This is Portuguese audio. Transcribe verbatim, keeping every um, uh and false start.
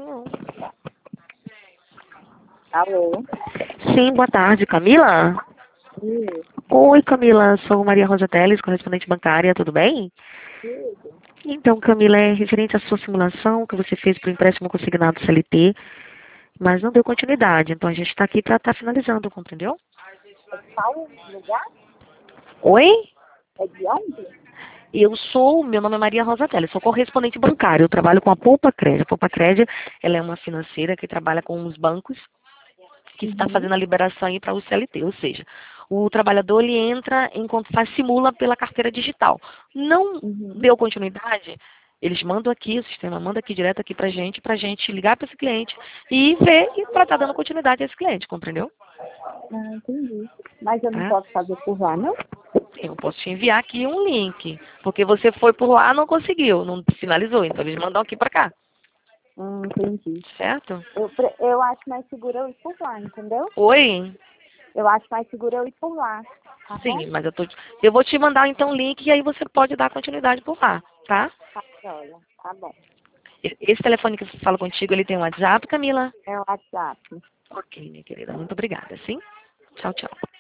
não. Alô? Sim, boa tarde, Camila? Sim. Oi, Camila, sou Maria Rosa Teles, correspondente bancária, tudo bem? Tudo. Então, Camila, é referente à sua simulação que você fez para o empréstimo consignado C L T, mas não deu continuidade, então a gente está aqui para estar finalizando, compreendeu? É qual lugar? Oi? É de onde? Eu sou, meu nome é Maria Rosa Teles, sou correspondente bancária, eu trabalho com a Poupa Crédito. A Poupa Crédito, ela é uma financeira que trabalha com os bancos que está Uhum. fazendo a liberação aí para o C L T, ou seja, o trabalhador ele entra enquanto faz simula pela carteira digital. Não Uhum. deu continuidade, eles mandam aqui, o sistema manda aqui direto aqui para gente, para gente ligar para esse cliente e ver e para estar dando continuidade a esse cliente, compreendeu? Ah, entendi. Mas eu não Tá? posso fazer por lá, não? Eu posso te enviar aqui um link, porque você foi por lá e não conseguiu, não finalizou, então eles mandam aqui para cá, Hum, entendi. certo? Eu, pre- eu acho mais seguro eu ir por lá, entendeu? Oi? Eu acho mais seguro eu ir por lá, tá bom? Sim, mas eu tô, eu vou te mandar então o link e aí você pode dar continuidade por lá, tá? Tá, olha. Tá bom. Esse telefone que eu falo contigo, ele tem um WhatsApp, Camila? É o WhatsApp. Ok, minha querida. Muito obrigada, sim? Tchau, tchau.